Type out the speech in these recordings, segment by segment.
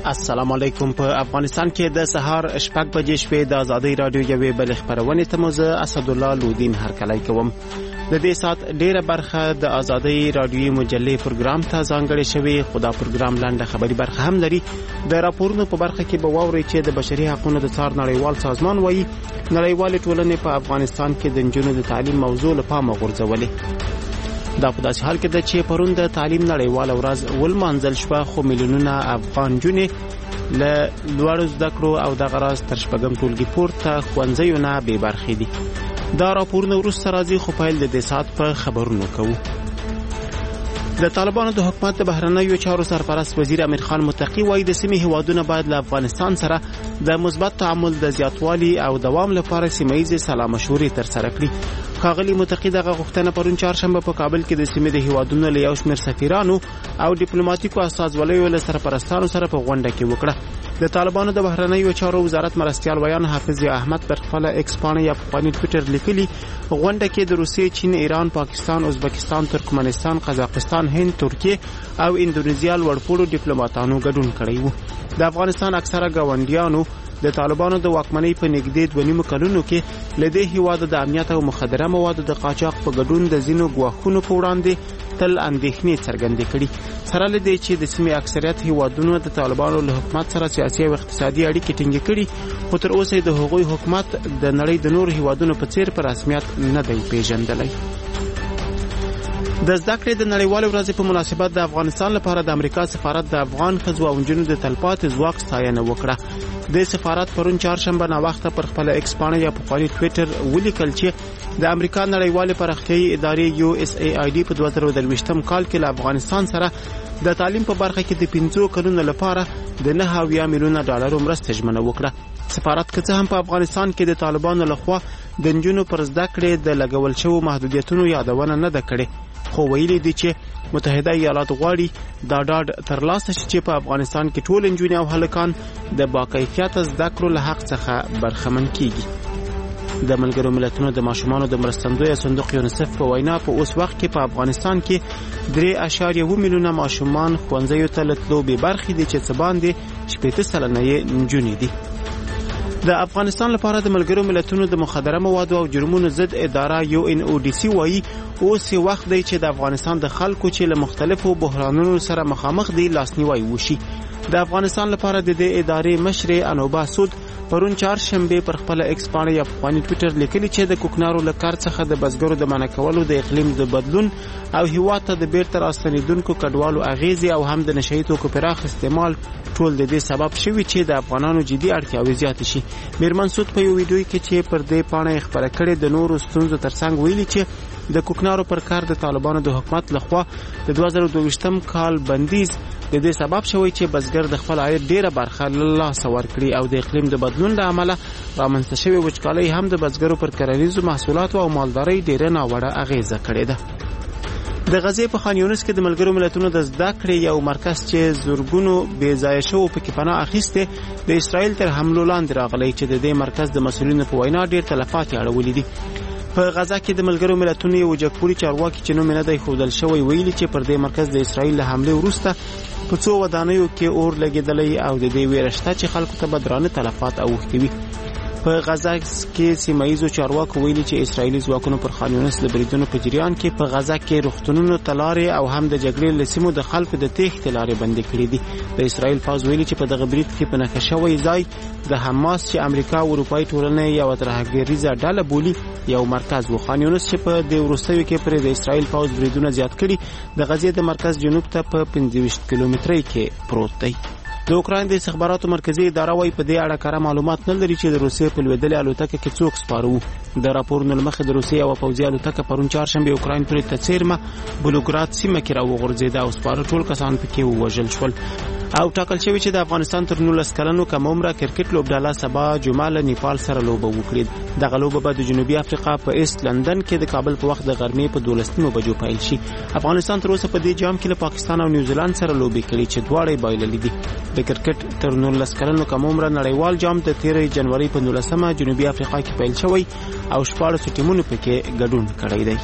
السلام علیکم. په افغانستان کې د سهار شپږ بجې شوې د ازادۍ رادیو یوې بلې خپرونې ته مو زه اسدالله لودین هرکلی کوم. د دې سات ډیره برخه د ازادۍ رادیوي مجلې پروګرام ته ځانګړې شوې، خو دا پروګرام لنډه خبري برخه هم لري. د راپورونو په برخه کې به واورئ چې د بشري حقوقو د څار نړیوال سازمان وایي نړیوالې ټولنې په افغانستان کې د نجونو د تعلیم موضوع له پامه غورځولې. دا په داسې حال کې ده چې پرون د تعلیم نړیواله ورځ ولمانځل شوه، خو میلیونونه افغان نجونې له لوړو زده کړو او دغه راز تر شپږم ټولګي پورته ښوونځیو نه بې برخې دي. دا راپورونه وروسته راځي، خو پیل د دې ساعت په خبرونو کوو. د طالبانو د حکومت د بهرنیو چارو سرپرست وزیر امیر خان متقی وایي د سیمې هیوادونه باید له افغانستان سره د مثبت تعامل د زیاتوالي او دوام لپاره سیمه ییزې سلا مشورې ترسره کړي. ښاغلي متقی دغه غوښتنه پرون چهارشنبه په کابل کې د سیمې د هیوادونو له یو شمېر سفیرانو او ډیپلوماټیکو استازولیو له سرپرستانو سره په غونډه کې وکړه. د طالبانو د بهرنیو چارو وزارت مرستیال ویان حافظ احمد پر خپل ایکس پاڼه یا پخواني ټویټر لیکلي غونډه کې د روسیې، چین، ایران، پاکستان، ازبکستان، ترکمنستان، قزاقستان، هند، ترکیه او اندونیزیا وړپوړو ډیپلوماټانو ګډون کړی و. د افغانستان اکثره ګاونډیانو د طالبانو د واکمنۍ په نږدې 2.5 کلونو کې له دې هیواد د امنیت او مخدره موادو د قاچاق په ګډون د ځینو ګواښونو په وړاندې تل اندېښنې څرګندې کړي. سره له دې چې د سیمې اکثریت هیوادونو د طالبانو له حکومت سره سیاسي او اقتصادي اړیکې ټینګې کړي، خو تر اوسه د هغوی حکومت د نړۍ د نورو هیوادونو په څیر په رسمیت نه دی پیژندلی. د زده کړې د نړیوالې ورځې په مناسبت د افغانستان لپاره د امریکا سفارت د افغان ښځو او نجونو د تلپاتې ځواک ستاینه وکړه. د سفارت پرون چهارشنبه ناوخته پر خپل ایکس پاڼه یا پخواني ټویټر ولیکل چې د امریکا نړیوالې پراختیایي ادارې USAID په 2023م کال کې له افغانستان سره د تعلیم په برخه کې د 5 کلونو لپاره د 9 میلیونه ډالرو مرسته ژمنه وکړه. سفارت که څه هم په افغانستان کې د طالبانو لخوا د نجونو پر زده کړې د لګول شوو محدودیتونو یادونه نه ده کړې، خو ویلي دي چې متحده ایالات غواړي دا ډاډ ترلاسه شي چې په افغانستان کې ټول نجونې او هلکان د باکیفیته زده کړو له حق څخه برخمن کیږي. د ملګرو ملتونو د ماشومانو د مرستندوی صندوق یونیسف په وینا په اوس وخت کې په افغانستان کې 3.1 میلیونه ماشومان ښوونځیو ته له تلو بې برخې دي چې څه باندې 80 سلنه یې نجونې دي. د افغانستان لپاره د ملګرو ملتونو د مخدره موادو او جرمونو ضد اداره UNODC وایي اوس وخت دی چې د افغانستان د خلکو چې له مختلفو بحرانونو سره مخامخ دي لاسنیوي وشي. د افغانستان لپاره د دې ادارې مشر انوبا سود پرون چهارشنبه پر خپل ایکس پاڼه یا پخواني ټویټر لیکلي چې د کوکنارو له کار څخه د بزګرو د منع کولو، د اقلیم د بدلون او هیواد ته د بیرته راستنیدونکو کډوالو اغیزې او هم د نشهیي توکو پراخ استعمال ټول د دې سبب شوي چې د افغانانو جدي اړتیاوې زیاتې شي. میرمن سود په یو ویډیو کې چې پر دې پاڼه خبره کړې د نورو ستونزو ترڅنګ ویلي چې د کوکنارو پر کار د طالبانو د حکومت لخوا د 2022م کال بندیز د دې سبب شوی چې بزګر د خپل عاید ډیره برخه له لاسه ورکړي او د اقلیم د بدلون له امله رامنځته شوې وچکالۍ هم د بزګرو پر کرنیزو محصولاتو او مالدارۍ ډیره ناوړه اغیزه کړې ده. د غزې په خان یونس کې د ملګرو ملتونو د زده کړې یو مرکز چې زورګونو بې ځایه شوو پکې پناه اخیسته د اسرائیل تر حملو لاندې راغلی چې د دې مرکز د مسؤلینو په وینا ډیر تلفات یې اړولي دي. په غزا کې د ملګرو ملتونو یو جګپوري چارواکي چې نوم یې نه دی ښودل شوی ویلي چې پر دې مرکز د اسرائیل له حملې وروسته په څو ودانیو کې اور لګېدلی او د دې ویره شته چې خلکو ته به درانه تلفات اوښتي وي. په غزا کې سیمه ییزو چارواکو ویلي چې اسرائیلي ځواکونو پر خان یونس د بریدونو په جریان کې په غزا کې روغتونونو ته لارې او هم د جګړې له سیمو د خلکو د تېښتې لارې بندې کړې دي. د اسرائیل پوځ ویلي چې په دغه برید کې په نښه شوی ځای د حماس چې امریکا او اروپایي ټولنې یوه ترهګریزه ډله بولي یو مرکز و. خان یونس چې په دې وروستیو کې پرې د اسرائیل پوځ بریدونه زیات کړي د غزې د مرکز جنوب ته په 25 کیلومترۍ کې پروت دی. د اوکراین د استخباراتو مرکزی اداره وايي په دې اړه کره معلومات نه لري چې د روسیې په لویدلې الوتکه کې څوک سپاره وو. د راپورونو له مخې د روسیې او پوځي الوتکه پرون چهارشنبه اوکراین پر تڅیرمه بلوګراد سیمه کې راوغورځېده او سپاره ټول کسان پکې ووژل شول. او ټاکل شوی چې د افغانستان تر 19 کلنو کم عمره کرکټ لوبډاله سبا جمعه له نیپال سره لوبه وکړي. دغه لوبه به د جنوبي افریقا په ایست لندن کې د کابل په وخت د غرمې په 12 بجو پیل شي. افغانستان تر اوسه په دې جام کې له پاکستان او نیوزیلند سره لوبې کړي چې دواړه یې بایللې دي. د کرکټ تر 19 کلنو کم عمره نړیوال جام د 13 جنوري په 19مه جنوبي افریقا کې پیل شوی او 14 ټیمونو پکې ګډون کړی دی.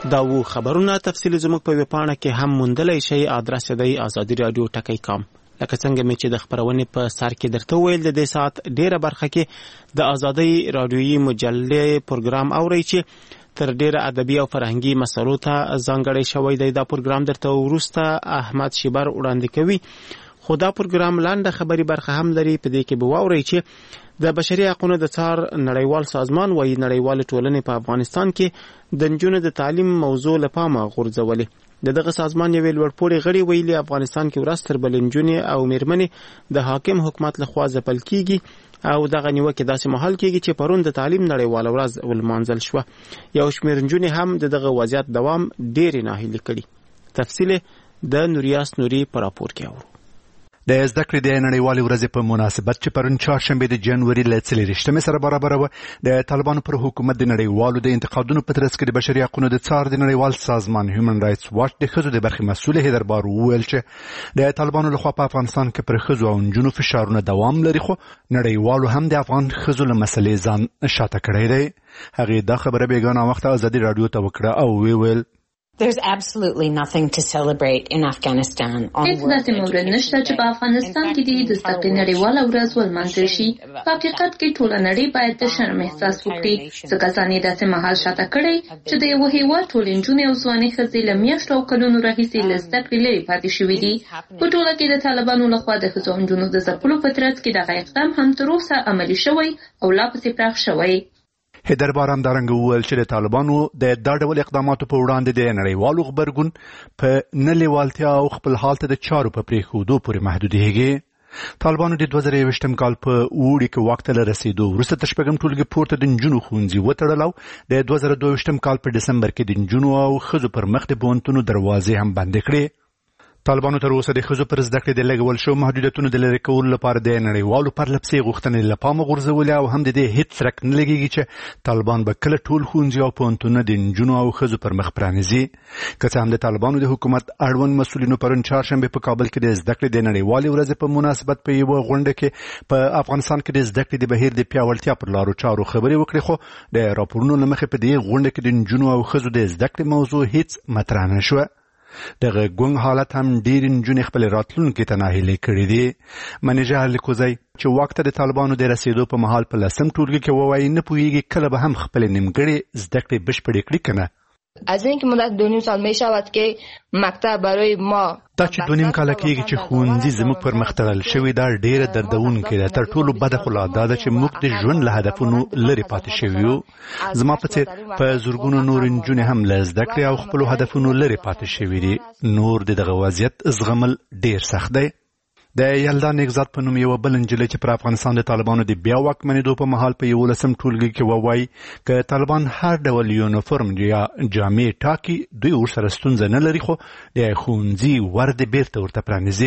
دا و خبرونه تفصیل زموږ په ویبپاڼه کې هم موندلی شئ. ادرس دی ازادي رادیو ټکی.com. لکه څنګه مې چې د خبرونې په سر کې درته وویل، د دې ساعت ډیره برخه کې د ازادي رادیویي مجلې پروګرام اورئ چې تر ډیره ادبي او فرهنګي مسلو ته ځانګړی شوی دی. دا پروګرام درته وروسته احمد شیبر وړاندې کوي، خو دا پروګرام لاندې خبري برخه هم لري. په دې کې به واورئ چې د بشري حقوقو د څار نړیوال سازمان وايي نړیوال ټولنې په افغانستان کې د نجونو د تعلیم موضوع له پامه غورځولې. دغه سازمان یو لوړپوړي غړي ویلي افغانستان کې ورځ تر بلې نجونې او میرمنې د حاکم حکومت لخوا ځپل کیږي او دغه نیوکه داسې مهال کېږي چې پرون د تعلیم نړیواله ورځ ولمانځل شوه. یو شمېر نجونې هم دغه وضعیت دوام ډېرې ناهیلې کړي. تفصیل د نوریاس نوري په راپور کې اورو. د زده کړې د نړیوالې ورځې په مناسبت چې پرون چهارشنبې د جنوري له 24 سره برابر و، د طالبانو پر حکومت د نړیوالو د انتقادونو په ترڅ کې د بشري حقوقو د څار د نړیوال سازمان هیومن رائټس واچ د ښځو د برخې مسؤل حیدر بار وویل چې د طالبانو لخوا په افغانستان کې پر ښځو او نجونو فشارونه دوام لري، خو نړیوالو هم د افغان ښځو له مسلې ځان شاته کړی دی. هغې دا خبره بیګانه وخت ازادي رادیو ته وکړه او ویل There's absolutely nothing to celebrate in Afghanistan. هیڅ داسې مورد نشته چې په افغانستان کې د زده کړې نړیواله ورځ ولمانځل شي. په حقیقت کې ټوله نړۍ باید د شرم احساس وکړي، ځکه ځان یې داسې مهال شاته کړی چې د یوه هېواد ټولې نجونې او ځوانې ښځې له میاشتو او کلونو راهیسې له زده کړې لرې پاتې شوي دي. په ټوله کې د طالبانو لخوا د ښځو او نجونو د ځپلو په ترڅ کې دغه اقدام هم تر اوسه عملي شوی او لا پسې پراخ شوی. حیدر بار همدارنګه وویل چې د طالبانو د دا ډول اقداماتو په وړاندې د نړیوالو غبرګون په نه لیوالتیا او خپل حال ته د چارو په پرېښودو پورې محدودېږي. طالبانو د 2021 کال په اوړي کې واک ته له رسېدو وروسته تر شپږم ټولګي پورته د نجونو ښوونځي وتړل او د 2022 کال په ډسمبر کې د نجونو او ښځو پر مخ د پوهنتونو دروازې هم بندې کړې. طالبانو تر اوسه د ښځو پر زده کړې د لګول شو محدودیتونو د لرې کولو لپاره د نړیوالو پرلپسې غوښتنې له پامه غورځولې او هم د دې هیڅ څرک نه لګېږي چې طالبان به کله ټول ښوونځي او پوهنتونونه د نجونو او ښځو پر مخ پرانیزي. که څه هم د طالبانو د حکومت اړوند مسؤلینو پرون چهارشنبې په کابل کې د زده کړې د نړیوالې ورځې په مناسبت په یوه غونډه کې په افغانستان کې د زده کړې د بهیر د پیاوړتیا پر لارو چارو خبرې وکړې، خو د راپورونو له مخې په دې غونډه کې د نجونو او ښځو د زده کړې موضوع هیڅ مطرح نه شوه. دغه ګونګ حالت هم ډېر نجونې خپل راتلونکي ته ناهیلې کړي دي. منیجر لیکوزی چې وخت د طالبانو د رسیدو په مهال په لسم ټولګي کې ووایي نه پوهیږي کله به هم خپل نیمګړې زده کړې بشپړې کړي کنه. از اینکه مدت 2.5 سال می شود که مکتب برای ما دا چې 2.5 کال کېږي چې ښوونځي زموږ پر مخ تړل شوی، دا ډېره دردونکې ده. تر ټولو بده خو لا دا ده چې موږ د ژوند له هدفونو لرې پاتې شوي یو. زما په څېر په زرګونو نور نجونې هم له زده کړې او خپلو هدفونو لرې پاتې شوي دي. نور د دغه وضعیت زغمل ډېر سخت دی. د یلدا نګزاد په نوم یوه بل نجلۍ چې پر افغانستان د طالبانو د بیا واکمنېدو په مهال په 11 ټولګي کې ووایي که طالبان هر ډول یونیفورم یا جامې ټاکي دوی ورسره ستونزه نه لري، خو د ښوونځي ور د بیرته ورته پرانیزي.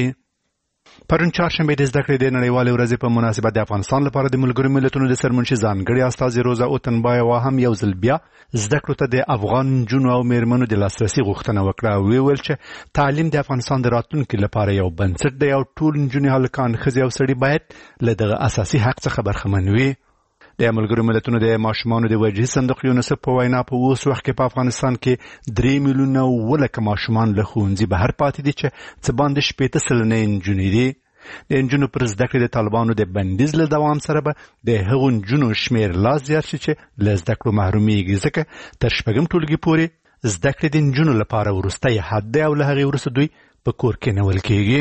پرون چهارشنبې د زده کړې د نړیوالې ورځې په مناسبت د افغانستان لپاره د ملګرو ملتونو د سرمنشي ځانګړي استازي روزا اوتنبایوا هم یو ځل بیا زده کړو ته د افغان نجونو او میرمنو د لاسرسي غوښتنه وکړه او ویل چې تعلیم د افغانستان د راتلونکي لپاره یو بنسټ دی او ټول نجونې، هلکان، ښځې او سړي باید له دغه اساسي حق څخه برخمن وي. د ملګرو ملتونو د ماشومانو د وجهي صندوق یونیسف په وینا په اوس وخت کې په افغانستان کې 3 میلیونه ولکه ماشومان له ښوونځي بهر پاتې دي چې څه باندې 80 سلنه نجونې دي. د نجونو پر زده کړې د طالبانو د بندیز له دوام سره به د هغو نجونو شمېر لا زیات شي چې له زده کړو محرومیږي، ځکه تر شپږم ټولګي پورې زده کړې د نجونو لپاره وروستی حد دی او له هغې وروسته دوی په کور کې نول کېږي.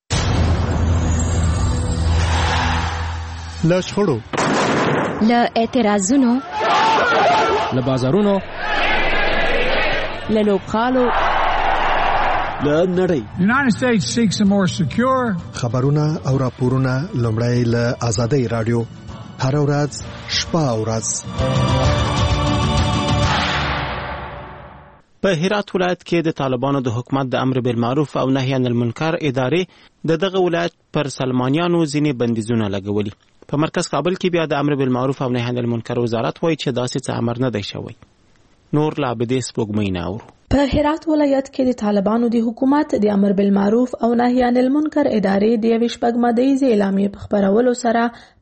له شخړو، له اعتراضونو، له بازارونو، له لوبغالو، له نړۍ. United States seeks a more secure. خبرونه او راپورونه لومړی له ازادي رادیو هر ورځ شپه او ورځ. په هرات ولایت کې د طالبانو د حکومت د امر بالمعروف او نهي عن المنکر ادارې دغه ولایت پر سلمانیانو ځینې بندیزونه لګولي. په مرکز کابل کې بیا د امر بالمعروف او نهي عن المنکر وزارت وایي چې داسې څه امر نه دی شوی. نور لا عبدې سپوږمۍ نه اورو. په هرات ولایت کې د طالبانو د حکومت د امر بالمعروف او نهي عن المنکر ادارې د 20 شپږمدیزې اعلامیې په خبرولو سره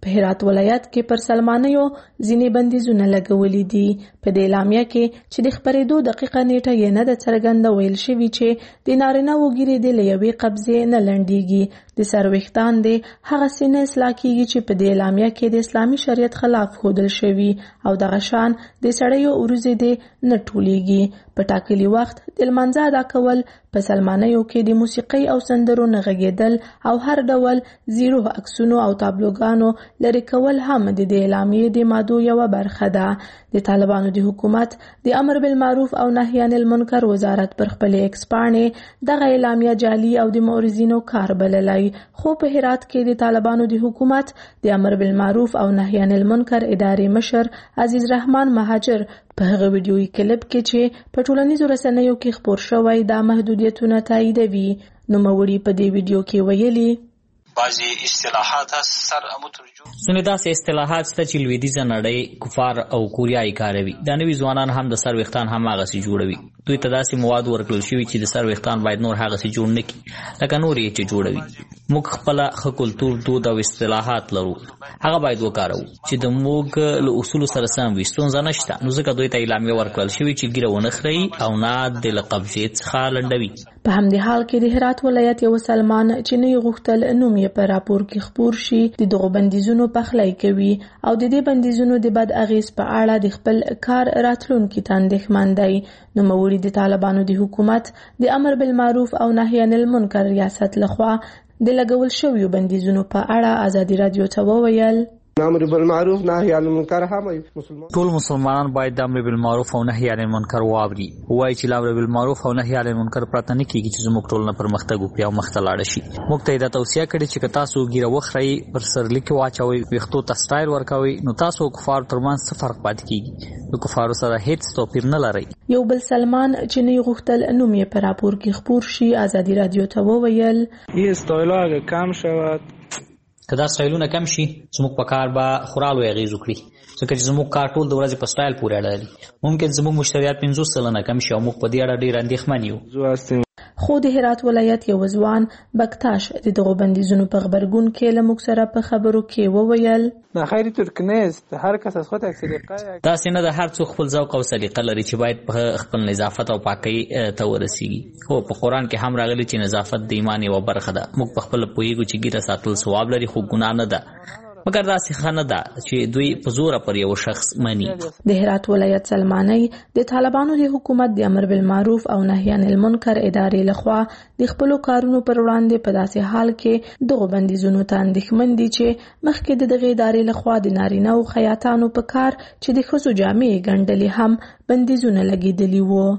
په هرات ولایت کې پر سلمانیو ځینې بندیزونه لګولي دي. په دې اعلامیه کې چې د خبرېدو دقیقه نیټه یې نه ده څرګنده ویل شوي چې د نارینه وګړي د له یوې قبضې نه لنډیږي. د سر ویښتان د هغه څه نه اصلاح کیږي چې په دې اعلامیه کې د اسلامي شریعت خلاف ښودل شوي او دغه شان د سړیو وروځې د نه ټولیږي. په ټاکلي وخت د لمانځه ادا کول، په سلمانیو کې د موسیقۍ او سندرو نه غږېدل او هر ډول زیرو عکسونو او تابلوګانو لرې کول هم د دې اعلامیې د مادو یوه برخه ده. د طالبانو د حکومت د امر بالمعروف او نهی عن المنکر وزارت پر خپلې ایکس پاڼې دغه اعلامیه جعلي او د مورزینو کار بللی، خو په هرات کې د طالبانو د حکومت د امر بالمعروف او نهی عن المنکر ادارې مشر عزیز رحمان مهاجر په هغه ویډیویي کلیپ کې چې په ټولنیزو رسنیو کې خپور شوی دا محدودیتونه تاییدوي. نوموړي په دې ویډیو کې ویلي بعضی اصطلاحات سر مترجم څونه داسې اصطلاحات شته چې لویدیځه نړۍ کفار او کوریایي کاروي. دا نوي ځوانان هم د سر ویښتان هم هغسې جوړوي. دوی ته داسې مواد ورکړل شوي چې د سر ویښتان باید نور هغسې جوړ نه کړي لکه نور یې چې جوړوي. موږ خپله ښه کلتور، دود او اصطلاحات لرو، هغه باید وکاروو چې د موږ له اصولو سره سم وي. ستونزه نشته، نو ځکه دوی ته اعلامیه ورکړل شوي چې ږیره ونه خرئ او نه د له قبضې څخه لنډوي. په همدې حال کې د هرات ولایت یو سلمان چې نه غوښتل نوم یې په راپور کې خپور شي د دغو بندیزونو پخلی کوي او د دې بندیزونو د بد اغیز په اړه د خپل کار راتلونکي ته اندېښمن دی. نوموړي د طالبانو د حکومت د امر بالمعروف او نهی عن المنکر ریاست لخوا د لګول شویو بندیزونو په اړه ازادي رادیو ته وویل امر بالمعروف نهی عن المنکر هم ټول مسلمانان باید د امر بالمعروف او نهی عن المنکر واوري. وایي چې امر بالمعروف او نهی عن المنکر پرته نه کیږي چې زموږ ټولنه پرمختګ وکړي او مخته لاړه شي. موږ ته دا توصیه کړې چې که تاسو ږیره وخرئ، پر سرلیک واچوئ، ویښتو ته سټایل ورکوئ، نو تاسو او کفارو ترمنځ څه فرق پاتې کیږي؟ د کفارو سره هیڅ توپیر نه لرئ. یو بل سلمان چې نه غوښتل نوم یې په راپور کې خپور شي ازادي رادیو ته وویل یه استایلا اگه کم شود که دا سټایلونه کم شي زموږ په کار به خورا لوی اغېز وکړي، ځکه چې زموږ کار ټول د ورځې په سټایل پورې اړه لري. ممکن زموږ مشتریات 50% کم شي او موږ په دې اړه ډېر اندېښمن یو. خو د هرات ولایت یو ځوان بکتاش د دغو بندیزونو په غبرګون کې له موږ سره په خبرو کې وویل نه خیر ترک نیست، هر کس از خود سلیقه داسې نه ده، هر څوک خپل ذوق او سلیقه لري چې باید په خپل نظافت او پاکۍ ته ورسیږي. هو په قرآن کې هم راغلی چې نظافت د ایمان یوه برخه ده. موږ په خپله پوهیږو چې ږیره ساتل ثواب لري خو ګناه نه ده، مګر داسې ښه نه ده چې دوی په زوره پر یو شخص مني. د هرات ولایت سلمانۍ د طالبانو د حکومت د امر بالمعروف او نهی عن المنکر ادارې لخوا د خپلو کارونو پر وړاندې په داسې حال کې دغو بندیزونو ته اندېښمن دي چې مخکې د دغې ادارې لخوا د نارینه او خیاطانو په کار چې د ښځو جامې ګنډلې هم بندیزونه لګېدلي وو.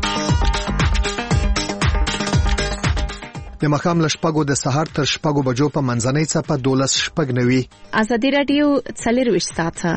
د ماښام له شپږو د سهار تر شپږو بجو په منځنۍ څپه 12:09. ازادي رادیو 24 ساعته.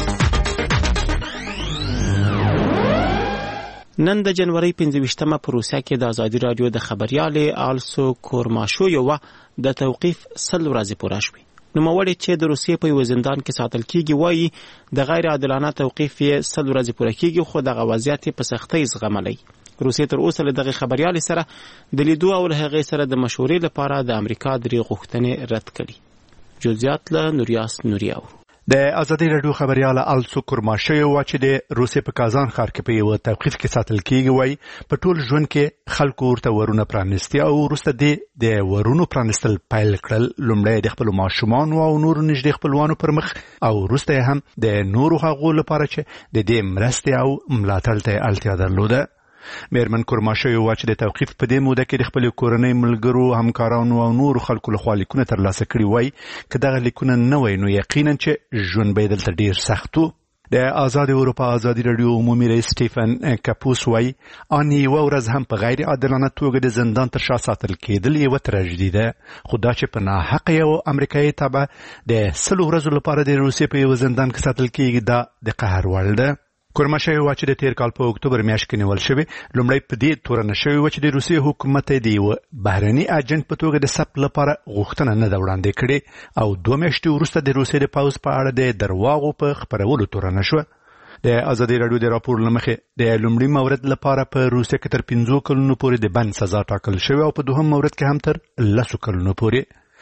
نن د جنوري 25مه په روسیا کې د ازادي رادیو د خبريالې آلسو کورماشو یو د توقیف 100 ورځې پوره شوې. نوموړی چې د روسیې په یو زندان کې ساتل کیږي وایي د غیر عادلانه توقیف یې 100 ورځې پوره کیږي خو دغه وضعیت په سختۍ زغملی. روسیې تر اوسه له دغه خبريالې سره د لیدو او له هغې سره د مشورې لپاره د امریکا درې غوښتنې رد کړي. جزئیات له نوریاس نوریا. د ازادي رادیو خبرياله آلسو کورماشو چې د روسیې په کازان ښار کې په یو توقیف کې ساتل کیږي وایي په ټول ژوند کې خلکو ورته ورونه پرانیستي او وروسته د ورونو پرانیستل پیل کړل. لومړی د خپلو ماشومانو او نورو نږدې خپلوانو پر مخ او وروسته هم د نورو هغو لپاره چې د دې مرستې او ملاتړ ته اړتیا درلوده. میرمن کورماشو چې د توقیف په دې موده کې د خپل کورنۍ ملګرو، همکارانو او نورو خلکو لخوا لیکونه ترلاسه کړي وای که دغه لیکونه نه وای نو یقینا چې ژوند به دلته ډیر سخت و. د آزاد اروپا ازادي رادیو عمومي رئیس سټیفن کاپوس وای ان یو ورځ هم په غیر عادلانه توګه د زندان تر شا ساتل کېدل یو تراژیدي ده، خو دا چې په ناحق یو امریکایي تبع د 100 ورځو لپاره د روسیې په یو زندان کې ساتل کېږي دا د قهر وړ ده. کورماشو چې د تیر کال په اکتوبر میاشت کې نیول شوی لومړی په دې تورنه شوی و چې د روسیې حکومت دی یو بهرني اجنټ په توګه د سپ لپاره غوښتنه نه ده وړاندې کړې او 2 میاشتې وروسته د روسیې د پاوز په اړه د درواغو په خپرولو تورنه شو. د ازادي رادیو د راپور لمخې د لومړي مورد لپاره په روسیې کې تر 15 کلونو پورې د بند سزا ټاکل شوی او په دوهم مورد کې هم تر 10 کلونو پورې.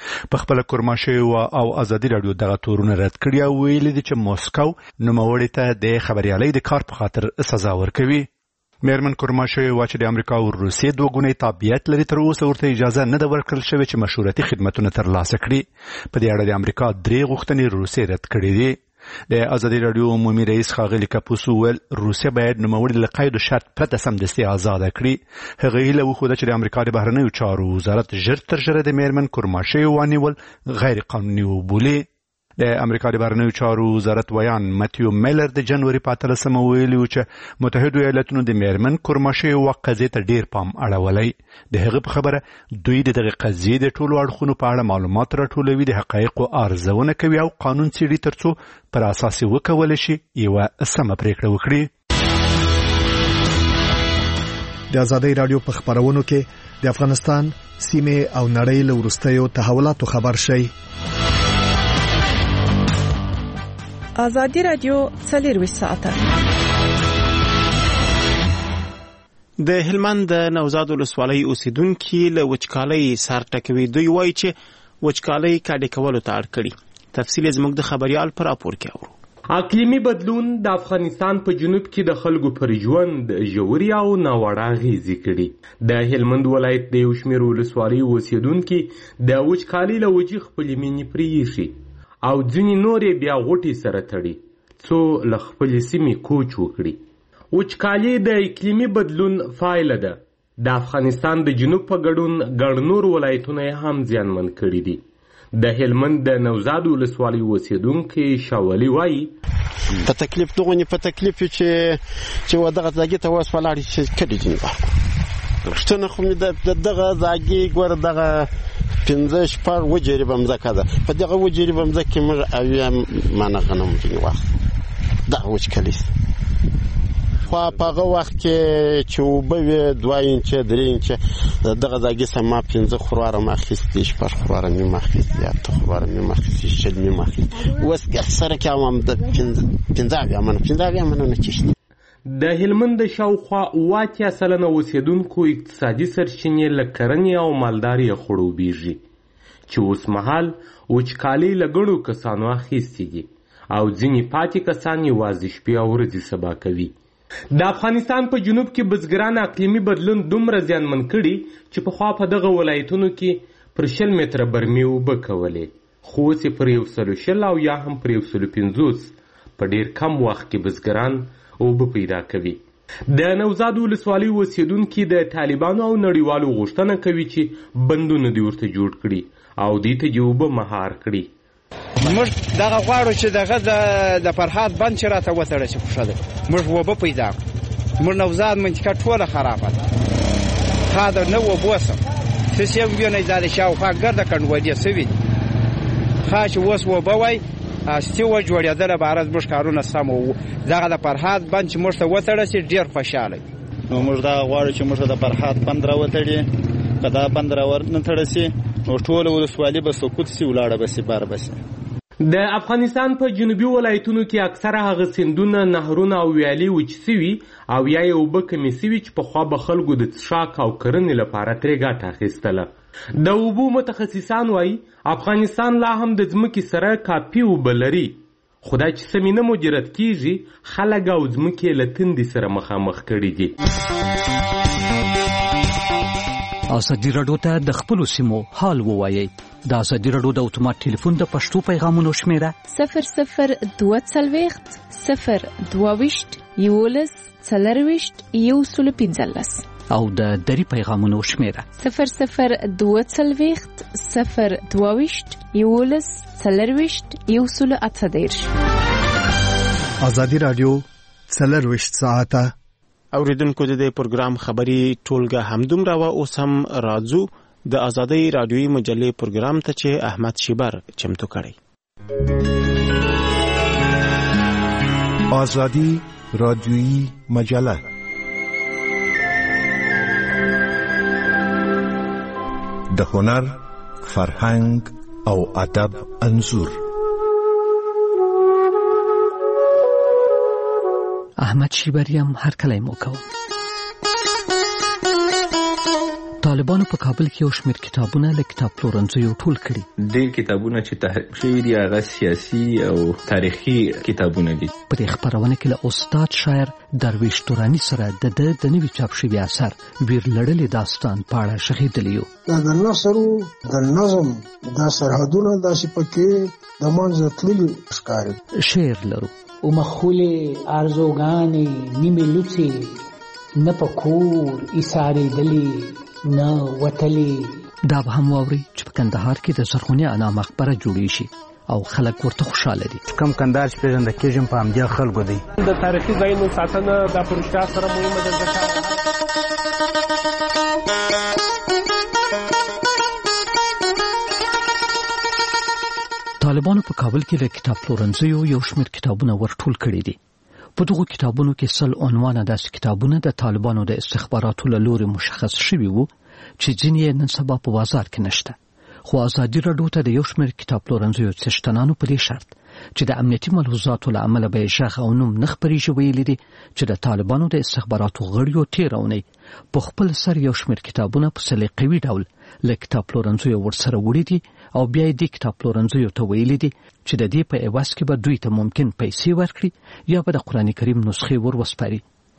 په خپل کرماشه او ازادي رادیو دغه تورونه رد کړی او ویلي دي چې موسکو نوموړي ته د خبريالۍ د کار په خاطر سزا ورکوي. میرمن کرماشه چې د امریکا او روسیې دوه ګونی تابعیت لري تر اوسه ورته اجازه نه ده ورکړل شوې چې مشورتي خدمتونه ترلاسه کړي. په دې اړه د امریکا 3 غوښتنې روسیې رد کړې دي. د ازادي رادیو عمومي رئیس ښاغلي کپوسو ویل روسیه باید نوموړي له قید و شرط پرته سمدستي آزاده کړي. هغه هیله وښوده چې د امریکا د بهرنیو چارو وزارت ژر تر ژره د میرمن کرماشه وانیول غیر قانوني وبولي. د امریکا د بهرنیو چارو وزارت ویان ماتیو میلر د جنوري په 13 ویلي و چې متحده ایالاتونو د میرمن کرماشه قضیې ته ډیر پام اړولی. د هغه په خبره دوی د دغه قضیې د ټولو اړخونو په اړه معلومات راټولوي، د حقایقو ارزونه کوي او قانون څیړي ترڅو پر اساس وکولای شي یوه سمه پریکړه وکړي. د ازادي رادیو په خبرونو کې د افغانستان سیمه او نړۍ له وروستیو تحولاتو خبر شي. ازادي رادیو 24 ساعته. د هلمند نوزاد ولسوالۍ اوسیدونکو له وچکالۍ سر ټکوي. دوی وایي چې وچکالۍ کډه کولو ته اړ کړي. تفصیل زموږ د خبريال پر راپور کې اورو. اقلیمي بدلون د افغانستان په جنوب کې د خلکو پر ژوند ژوري او ناوړه اغېزې کړي. د هلمند ولایت د یو شمېر ولسوالیو اوسیدونکو د وچکالۍ له وجې خپلې مینې پرېښي او ځینې نورې بیا غوټې سره تړي څو له خپلې سیمې کوچ وکړي. وچکالي د اقلیمي بدلون پایله ده. د افغانستان د جنوب په ګډون ګڼ نور ولایتونه هم زیانمن کړي دي. د هلمند د نوزاد ولسوالۍ اوسیدونکی شاولي وایي په تکلیف چې ودغه ځاګي ته اوس ولاړې چې کډې جنګ پښتنه خو مې دغه ځاګي ګور دغه 15 وجری بمځکه ده. په دغه وجری بمځکه موږ اویا مانه غنم جنګ واخ دا وچکالي خو په هغه وخت کې چې وبوي 2 انچ 3 انچ دغه ځاګي سما 15 خرواره ماخستې شپږ خرواره مې ماخستې یا ته خرواره مې ماخستې شل مې ماخستې اوس که سره کوم د 15 امنه نه چشته. د هلمند شاوخوا 80% اوسیدونکو اقتصادي سرچینې له کرنې او مالدارۍ خړوبېږي چې اوس مهال وچکالۍ له ګڼو کسانو اخیستې دي او ځینې پاتې کسان یوازې شپې او ورځې سبا کوي. د افغانستان په جنوب کې بزګران اقلیمي بدلون دومره زیانمن کړي چې پخوا په دغه ولایتونو کې پر 100 متره برمې اوبه کولې، خو اوس یې پر 120 او یا هم پر 150 په ډېر کم وخت کې بزګران اوبه پیدا کوي. د نوزاد ولسوالۍ اوسیدونکي د طالبانو او نړیوالو غوښتنه کوي چې بندونه دې ورته جوړ کړي او دې ته اوبه مهار کړي. موږ دغه غواړو چې دغه د فرهاد بند چې راته وتړل شي خوښه ده. موږ اوبه پیدا کړو. موږ نوزاد منطقه ټوله خرابه ده. دا نه وبوسم څه یو ویني زاده شاوخوا ګرده کنډوالې سوي دي. خاص اوس وبه وای استي و جوړېدل بارز موږ کارونه سم وو. دغه د فرهاد بند چې موږ ته وتړل شي ډیر خوشاله. نو موږ دا غواړو چې موږ د فرهاد بند راوتړي. کدا بند راور نه تړل شي نو ټول ولسوالۍ به سقوط شي ولاړه به سي بار به سي. د افغانستان په جنوبي ولایتونو کې اکثره هغه سیندونه، نهرونه او ویالې وچ سوي او یا یې اوبه کمې سوي چې پخوا به خلکو د څښاک او کرنې لپاره ترې ګټه اخیستله. د اوبو متخصصان وایي افغانستان لا هم د ځمکې سره کافي اوبه لري، خو دا چې سمې نه مدیریت کیږي خلک او ځمکې له تندې سره مخامخ کړي دي. ازادي رادیو ته د خپلو سیمو حال ووایئ. د ازادي رادیو د اتومات ټلیفون د پښتو پیغامونو شمیره 00 240 022 11 40 او د دری پیغامونو شمیره 00 240 022 11 40 ازادي رادیو 24 ساعته. اوریدونکو د پروګرام خبري ټولګه همدومره و. اوس هم راځو د ازادي رادیوي مجلې پروګرام ته چې احمد شیبر چمتو کړی. ازادي رادیوي مجله د هنر، فرهنګ او ادب انځور. احمد شیبریم هر کله مو کوم. طالبانو په کابل کې یو شمېر کتابونه له کتاب پلورنځیو ټول کړي. ډېر کتابونه چې تحریک شوي دي هغه سیاسي او تاریخي کتابونه دي. په دې خپرونه کې له استاد شاعر درویش تورانی سره د نوي چاپ شوي اثر ویر لړلې داستان په اړه شغېدلی یو. د نثر د نظم د سرحدونه داسې پکې د منځه تللي ښکاري. شعر لرو. ومخولې ارزوګانې نیمې لوڅې نه په کور ایسارېدلې نه وتلې. دا به هم واورئ چې په کندهار کې د زرغونې انا مقبره جوړې شي او خلک ورته خوشاله دي. کم کندهار چې پېژنده کېږم په همدې خلکو دی. د تاریخي ځایونو ساتنه د پروژه سره مهمه ده. طالبانو په کابل کې له کتاب پلورنځیو یو شمېر کتابونه ورټول کړي دي. په دغو کتابونو کې 100 عنوانه داسې کتابونه د طالبانو د استخباراتو له لوري مشخص شوي وو چې ځینې یې نن سبا په بازار کې نشته. خو ازادي راډیو ته د یو شمېر کتاب پلورنځیو څښتنانو په دې شرط چې د امنیتي ملحوظاتو له امله به یې غږ او نوم نه خپرېږي ویلي دي چې د طالبانو د استخباراتو غړیو تېره اونۍ په خپل سر یو شمېر کتابونه په سلیقوي ډول له کتاب پلورنځیو ورسره وړي دي او بیا یې دې کتاب پلورنځیو ته ویلي دي چې د دې په عوض کې به دوی ته ممکن پیسې ورکړي یا به د قرآن کریم نسخې ور وسپاري.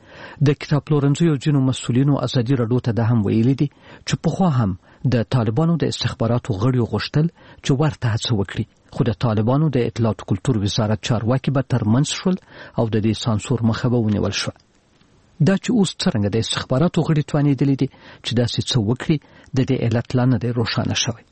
د کتاب پلورنځیو ځینو مسؤلینو ازادي راډیو ته دا هم ویلي دي چې پخوا هم د طالبانو د استخباراتو غړیو غوښتل چې ورته هڅه وکړي، خو د طالبانو د اطلاعات او کلتور وزارت چارواکي به ترمنځ شول او د دې سانسور مخه به ونیول شو. دا چې اوس څرنګه د استخباراتو غړي توانېدلي دي چې داسې څه وکړي د دې علت لا نه دی روښانه شوی.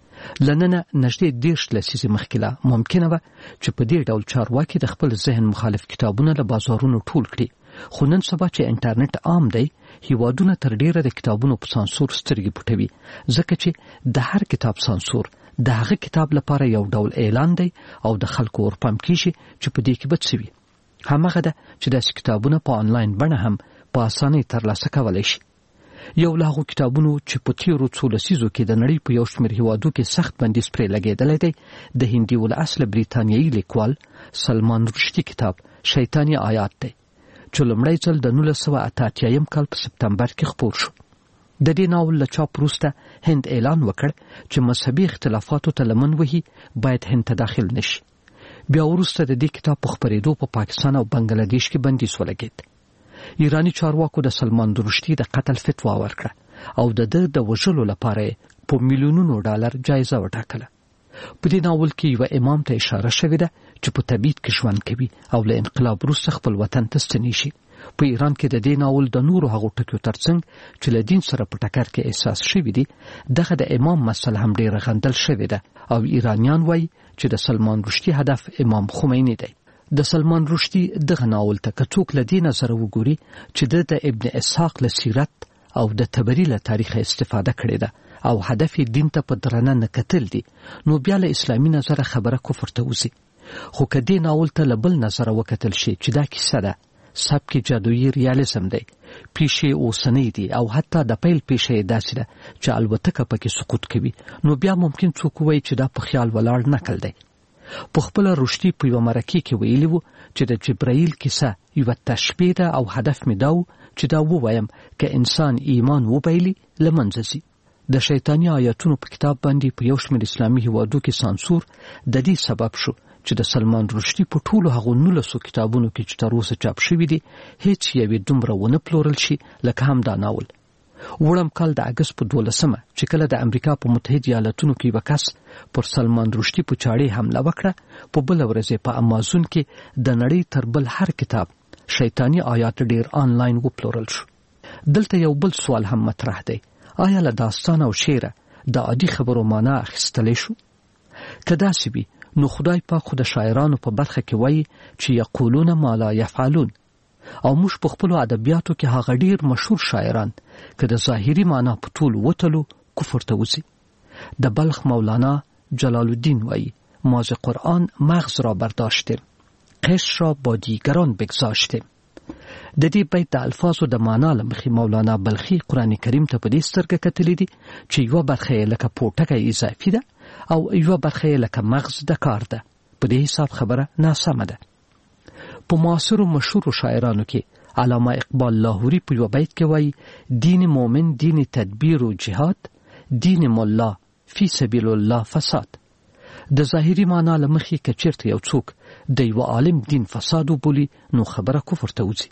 لننه نږدې 10 لسیزې مخکې لا ممکنه وه چې په دې ډول چارواکي د خپل ذهن مخالف کتابونه له بازارونو ټول کړي، خو نن سبا چې انټرنیټ عام دی هیوادونه تر ډیره د کتابونو په سانسور سترګې پټوي، ځکه چې د هر کتاب سانسور د هغه کتاب لپاره یو ډول اعلان دی او د خلکو ورپام کیږي چې په دې کې به څه وي. هماغه ده چې داسې کتابونه په آنلاین بڼه هم په اسانۍ ترلاسه کولی شي. یو له هغو کتابونو چې په تیرو څو لسیزو کې د نړۍ په یو شمېر هیوادو کې سخت بندیز پرې لګېدلی دی د هندي الاصله بریتانیایي لیکوال سلمان رشدي کتاب شیطاني آیات دی چې لومړی ځل د 1988 کال په سپتمبر کې خپور شو. د دې ناول له چاپ وروسته هند اعلان وکړ چې مذهبي اختلافاتو ته لمن وهي باید هند ته داخل نشي. بیا وروسته د دې کتاب په خپرېدو په پاکستان او بنگلادیش کې بندیز ولګېد. ایرانی چارواکو د سلمان رشدي د قتل فتوا ورکړه او د وژلو لپاره په میلیونونو ډالر جایزه وټاکله. په دې ناول کې یو امام ته اشاره شوې ده چې په تبعید کې ژوند کوي او له انقلاب وروسته خپل وطن ته ستنې شي. په ایران کې د دې ناول د نورو هغو ټکیو ترڅنګ چې له دین سره په ټکر کې احساس شوي دي دغه د امام مسله هم ډېره غندل شوې ده او ایرانیان وایي چې د سلمان رشدي هدف امام خمیني دی. د سلمان رشدي دغه ناول ته که څوک له دې نظره وګوري چې د ابن اسحاق له سیرت او د تبري له تاریخه استفاده کړې ده او هدف یې دین ته په درنه نه کتل دي، نو بیا له اسلامي نظره خبره کفر ته وځي. خو که دې ناول ته له بل نظره وکتل شي چې دا کیسه ده، سبک جادویي ریالیزم دی، پیښې اوسنۍ دي او حتی د پیل پیښه یې داسې ده چې الوتکه پکې سقوط کوي، نو بیا ممکن څوک ووایي چې دا په خیال ولاړ نقل دی. په خپله رشدي په یوه مرکې کې ویلي وو چې د جبرائیل کیسه یوه تشبیه ده او هدف مې دا و چې دا ووایم که انسان ایمان وبایلي له منځه ځي. د شیطاني آیاتونو په کتاب باندې په یو شمېر اسلامي هیوادو کې سانسور د دې سبب شو چې د سلمان رشدي په ټولو هغو 19 کتابونو کې چې تر اوسه چاپ شوي دي هیڅ یوې دومره ونه پلورل شي لکه هم دا ناول. وړم کال د اګست په 12 چې کله د امریکا په متحده ایالاتونو کې یو کس پر سلمان رشدي په چاړې حمله وکړه، په بل ورځ په امازون کې د نړۍ تر بل هر کتاب شیطاني آیات ډیر آنلاین وپلورل شو. دلته یو بل سوال هم مطرح دی، آیا له داستان او شعر د عادي خبرو معنا اخیستلی شو؟ که داسې وي نو خدای پاک خو د شاعرانو په برخه کې وایي چې یقولون ما لا یفعلون، او موږ په خپلو ادبیاتو کې هغه ډیر مشهور شاعران که د ظاهري معنا په ټول وتلو کفر ته وځي. د بلخ مولانا جلال الدین وایي ما ز قرآن مغز را برداشتیم، قشر را با دیگران بگذاشتیم. د دې بیت د الفاظو د معنا له مخې مولانا بلخي قرآن کریم ته په دې سترګه کتلي دي چې یوه برخه یې لکه پوټکی اضافي ده او یوه برخه یې لکه مغز د کار ده. په دې حساب خبره ناسمه ده. په معاصرو مشهورو شاعرانو کې علامه اقبال لاهوری په یو بیت کې وایي دین مومن دین تدبیر و جهاد، دین مولا فی سبیل الله فساد. د ظاهري معنا له مخې که چېرته یو څوک د یو عالم دین فساد وبولي نو خبره کفر ته وځي.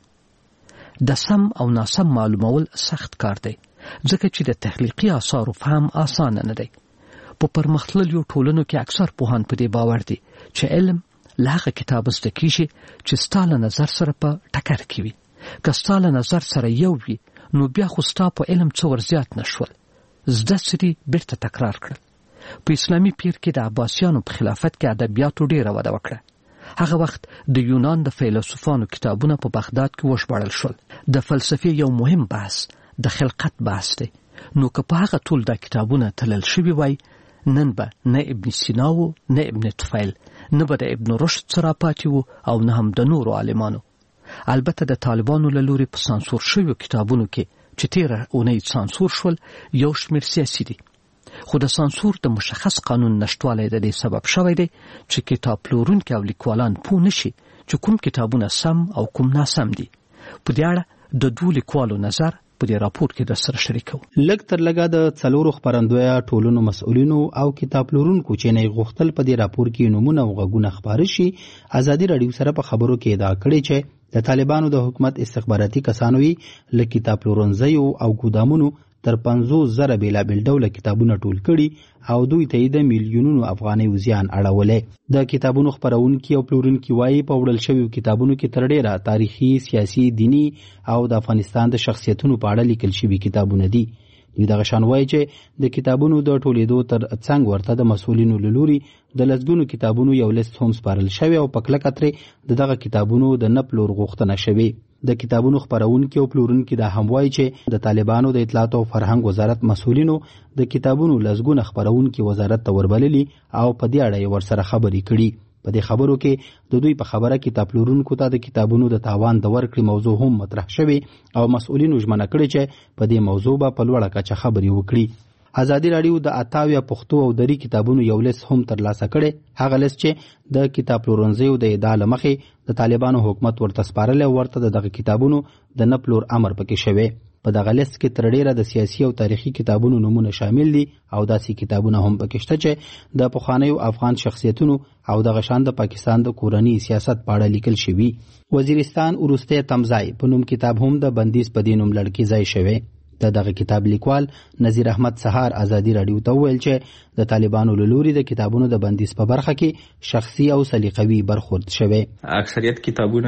د سم او ناسم معلومول سخت کار دی ځکه چې د تخلیقي آثارو فهم آسانه نه دی. په پرمختللو ټولنو کې اکثر پوهان په دې باور دي چې علم له هغه کتاب زده کیږي چې ستا له نظر سره په ټکر کې وي. که ستا له نظر سره یو وي نو بیا خو ستا په علم څه ورزیات نه شول. زده څه دي بیرته تکرار کړل. په اسلامي پیر کې د عباسیانو په خلافت کې ادبیاتو ډېره وده وکړه. هغه وخت د یونان د فیلسوفانو کتابونه په بغداد کې وژباړل شول. د فلسفې یو مهم بحث د خلقت بحث دی. نو که په هغه ټول دا کتابونه تلل شوي وای نن به نه ابن سینا و نه ابن طفیل نه به د ابن رشد سره پاتې و او نه هم د نورو عالمانو. البته د طالبانو له لوري په سانسور شویو کتابونو کې چې تیره اونۍ سانسور شول یو شمېر سیاسي دي، خو د سانسور د مشخص قانون نشتوالی د دې سبب شوی دی چې کتاب پلورونکي او لیکوالان پوه نشي چې کوم کتابونه سم او کوم ناسم دي. په دې اړه د دوو لیکوالو نظر په دې راپور کې در سره شریکو. لږ تر لږه د 4 خپرندویه ټولنو مسؤلینو او کتاب پلورونکو چې نه غوښتل په دې راپور کې نمونه او غږونه خبري شي، ازادي رادیو سره په خبرو کې ادعا کړې چې د طالبانو د حکومت استخباراتي کسانو یې له کتاب پلورنځیو او ګودامونو تر 50,000 بیلابیل ډوله کتابونه ټول کړي او دوی ته د میلیونونو افغانۍ زیان اړولې. د کتابونو خپرونکي او پلورونکي وایي په وړل شویو کتابونو کې تر ډیره تاریخي، سیاسي، دینی او د افغانستان د شخصیتونو په اړه لیکل شوي کتابونه دي. دوی دغه شان وایي چې د کتابونو د ټولېدو تر څنګ ورته د مسؤلینو له لوري د لسګونو کتابونو یو لیست هم سپارل شوی او په کلکه ترې دغه کتابونو د نه پلور غوښتنه شوې. د کتابونو خپرونکي او پلورونکي دا هم وایي چې د طالبانو د اطلاعات او فرهنګ وزارت مسؤلینو د کتابونو لسګونه خپرونکي وزارت ته وربللي او په دې اړه یې ورسره خبرې کړي. په دې خبرو کې د دوی په خبره کتاب پلورونکو ته د کتابونو د تاوان د ورکړې موضوع هم مطرح شوې او مسؤلینو ژمنه کړې چې په دې موضوع به په لوړه کچه خبرې وکړي. ازادي رادیو د 88 پښتو او دري کتابونو یو لیست هم ترلاسه کړي. هغه لیست چې د کتاب پلورنځیو د ادعا له مخې د طالبانو حکومت ورته سپارلی او ورته دغه کتابونو د نه پلور امر پکې شوی. په دغه لیست کې تر ډیره د سیاسي او تاریخي کتابونو نمونه شامل دي او داسې کتابونه هم پکې شته چې د پخوانیو افغان شخصیتونو او دغه شان د پاکستان د کورنی سیاست په اړه لیکل شوي. وزیرستان وروستی تمځای په نوم کتاب هم د بندیز په دې نوم لړکي ځای شوی. دغه کتاب لیکوال نذیر احمد سهار ازادي رادیو ته ویل چې د طالبانو له لوري د کتابونو د بندیز په برخه کې شخصي او سلیقوي برخورد شوی. اکثریت کتابونه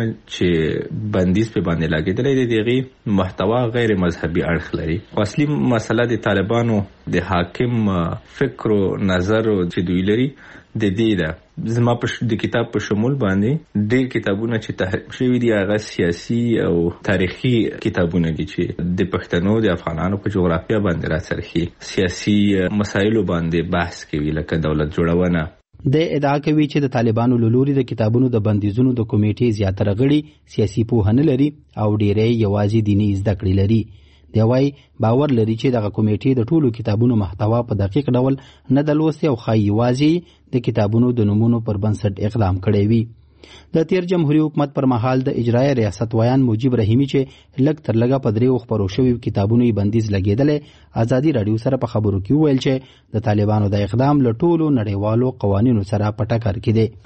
چې بندیز په باندې لګیدلې دي دغه محتوا غیر مذهبي اړخ لري. اصلي مسله د طالبانو د حاکم فکر او نظر چې دوی لري د دې ده. زما په د کتاب په شمول باندې ډېر کتابونه چې تحریف شوي دي هغه سیاسي او تاریخي کتابونه دي چې د پښتنو د افغانانو په جغرافیه باندې راڅرخي، سیاسي مسایلو باندې بحث کوي لکه دولت جوړونه. د ادعا کوي چې د طالبانو له لوري د کتابونو د بندیزونو د کمیټې زیاتره غړي سیاسي پوهه نه لري او ډېری یوازې دیني زده کړې لري. دی وایي باور لري چې دغه کمیټې د ټولو کتابونو محتوا په دقیق ډول نه د لوستي او ښایي یوازې د کتابونو د نومونو پر بنسټ اقدام کړی وي. د تیر جمهوریت حکومت پر مهال د اجرایي ریاست ویان مجیب رحیمی چې لږ تر لږه په 3 خپرو شویو کتابونو یې بندیز لګېدلی ازادي رادیو سره په خبرو کې وویل چې د طالبانو د اقدام له ټولو نړیوالو قوانینو سره په ټکر کې دی.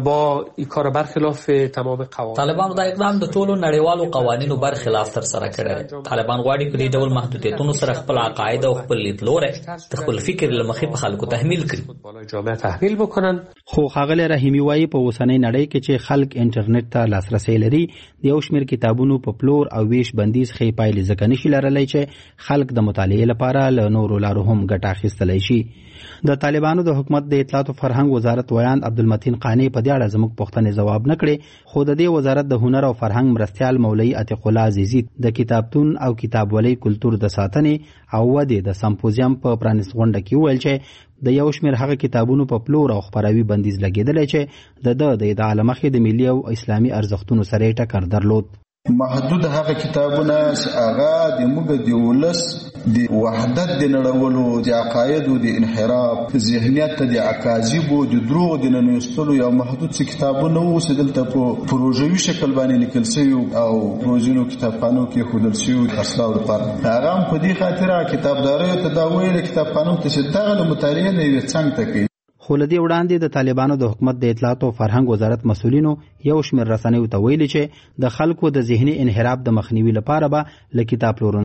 طالبانو د اقدام د ټولو نړیوالو قوانینو برخلاف تر سره کړی. طالبان غواړي په دې ډول محدودیتونو سره خپل عقاید او خپل لیدلوری د خپل فکر له مخې په خلکو تحمیل کړي. خو ښاغلی رحیمي وایي په اوسنۍ نړۍ کې چې خلک انټرنیټ ته لاسرسی لري د یو شمېر کتابونو په پلور او ویش بندیز ښې پایلې ځکه نشي لرلی چې خلک د مطالعې لپاره له نورو لارو هم ګټه اخیستلی شي. د طالبانو د حکومت د اطلاعات او فرهنګ وزارت ویان عبدالمتین قانی په دې اړه زموږ پوښتنې ځواب نه کړې، خو د دې وزارت د هنر او فرهنګ مرستیال مولوي عتیق الله عزیزي د کتابتون او کتابولۍ کلتور د ساتنې او ودې د سمپوزیم په پرانیست غونډه کې وویل چې د یو شمېر هغه کتابونو په پلور او خپراوي بندیز لګېدلی چې د ادعا له مخې د ملي او اسلامي ارزښتونو سره یې ټکر درلود. محدود هغه کتابونه هغه د موږ د ولس د وحدت د نړولو د عقاید او د انحراف ذهنیت ته د اکاذیبو د دروغ د ننوستلو یو محدود کتابونه وو چې دلته په پروژوي شکل باندې لیکل شوی او پروژینو کتابخانو کې خودل شوی اصلاح لپاره هغه هم په دې خاطر کتابداري ته دا ویل کتابخانو ته چې دغه مطالعه نه وي څنګه تکي خو لدی وړاندې د طالبانو د حکومت د اطلاعات او فرهنګ وزارت مسؤلینو یو شمېر رسنیو ته ویلي چې د خلکو د ذهني انحراف د مخنیوي لپاره به له کتاب پلورونکو